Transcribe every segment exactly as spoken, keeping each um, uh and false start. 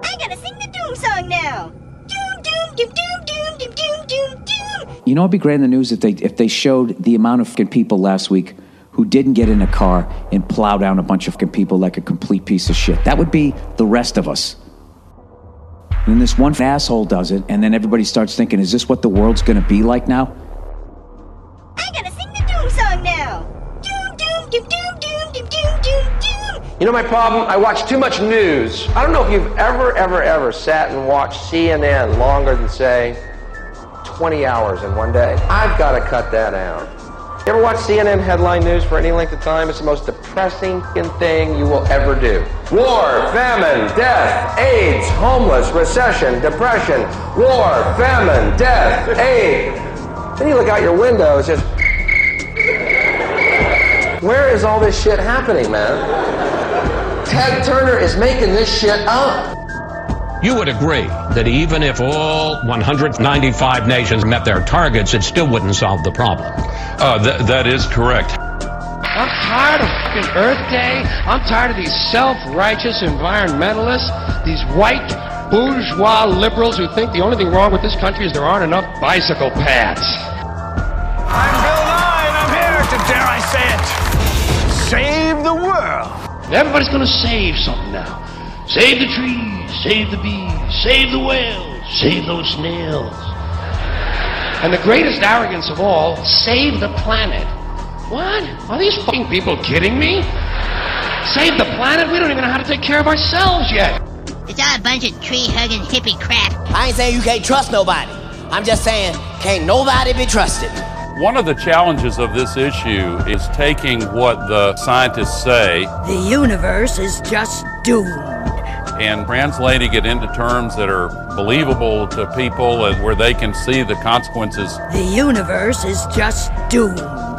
I gotta sing the doom song now. Doom, doom, doom, doom, doom, doom, doom, doom, doom. You know what'd be great in the news if they if they showed the amount of fucking people last week who didn't get in a car and plow down a bunch of fucking people like a complete piece of shit. That would be the rest of us. And then this one asshole does it, and then everybody starts thinking, is this what the world's gonna be like now? I gotta sing the doom song now. Doom, doom, doom, doom, doom, doom, doom, doom, doom. You know my problem? I watch too much news. I don't know if you've ever, ever, ever sat and watched C N N longer than, say, twenty hours in one day. I've got to cut that out. You ever watch C N N headline news for any length of time? It's the most depressing thing you will ever do. War, famine, death, AIDS, homeless, recession, depression. War, famine, death, AIDS. Then you look out your window, it's just... Where is all this shit happening, man? Ted Turner is making this shit up. You would agree that even if all one hundred ninety-five nations met their targets, it still wouldn't solve the problem. Uh, th- that is correct. I'm tired of fucking Earth Day. I'm tired of these self-righteous environmentalists, these white bourgeois liberals who think the only thing wrong with this country is there aren't enough bicycle paths. I'm Bill Nye, and I'm here to, dare I say it, save the world. Everybody's gonna save something now. Save the trees, save the bees, save the whales, save those snails. And the greatest arrogance of all, save the planet. What? Are these fucking people kidding me? Save the planet? We don't even know how to take care of ourselves yet. It's all a bunch of tree-hugging hippie crap. I ain't saying you can't trust nobody. I'm just saying, can't nobody be trusted. One of the challenges of this issue is taking what the scientists say the universe is just doomed and translating it into terms that are believable to people and where they can see the consequences. The universe is just doomed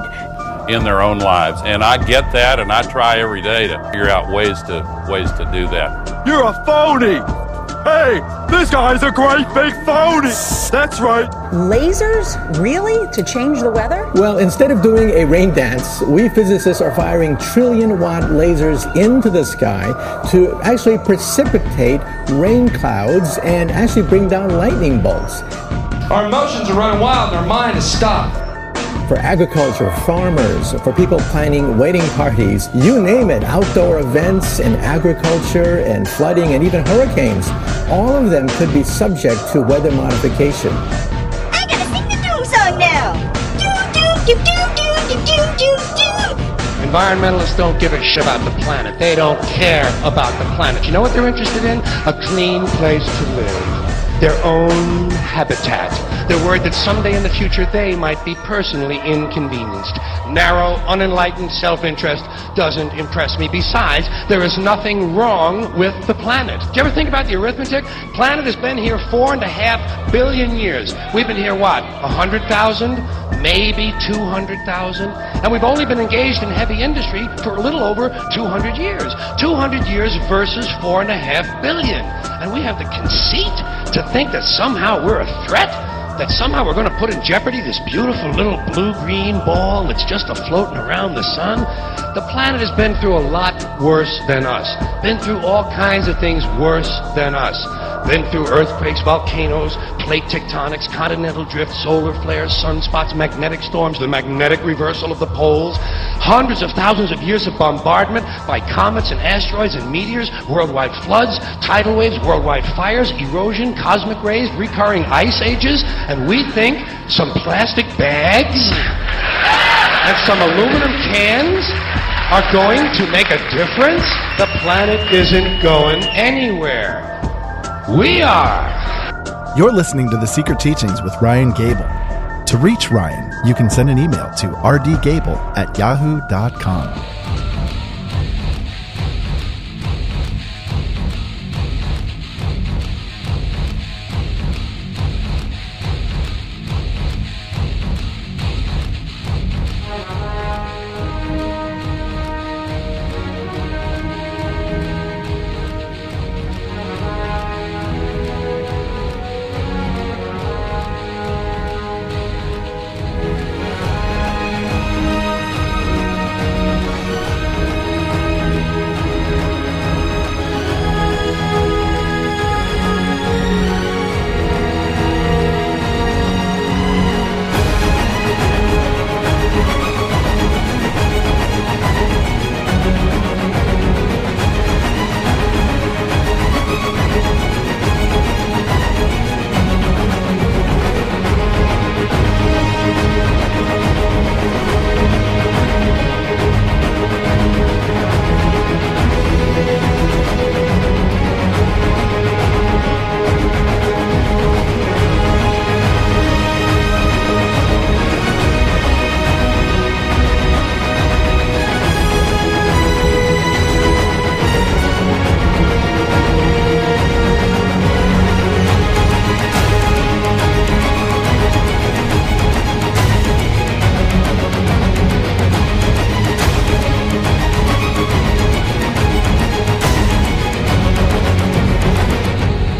in their own lives. And I get that, and I try every day to figure out ways to ways to do that. You're a phony! Hey, this guy's a great big phony! That's right. Lasers? Really? To change the weather? Well, instead of doing a rain dance, we physicists are firing trillion watt lasers into the sky to actually precipitate rain clouds and actually bring down lightning bolts. Our emotions are running wild and our mind is stopped. For agriculture, farmers, for people planning wedding parties, you name it, outdoor events and agriculture and flooding and even hurricanes, all of them could be subject to weather modification. I gotta sing the doom song now. Doom, doom, doom, doom, doom, doom, doom, doom. Environmentalists don't give a shit about the planet. They don't care about the planet. You know what they're interested in? A clean place to live. Their own habitat. They're worried that someday in the future they might be personally inconvenienced. Narrow, unenlightened self-interest doesn't impress me. Besides, there is nothing wrong with the planet. Do you ever think about the arithmetic? Planet has been here four and a half billion years. We've been here, what, a hundred thousand? Maybe two hundred thousand? And we've only been engaged in heavy industry for a little over two hundred years. two hundred years versus four and a half billion. And we have the conceit to think that somehow we're a threat? That somehow we're going to put in jeopardy this beautiful little blue-green ball that's just a-floating around the sun? The planet has been through a lot worse than us. Been through all kinds of things worse than us. Been through earthquakes, volcanoes, plate tectonics, continental drift, solar flares, sunspots, magnetic storms, the magnetic reversal of the poles, hundreds of thousands of years of bombardment by comets and asteroids and meteors, worldwide floods, tidal waves, worldwide fires, erosion, cosmic rays, recurring ice ages, and we think some plastic bags and some aluminum cans are going to make a difference? The planet isn't going anywhere. We are. You're listening to The Secret Teachings with Ryan Gable. To reach Ryan, you can send an email to r d gable at yahoo dot com.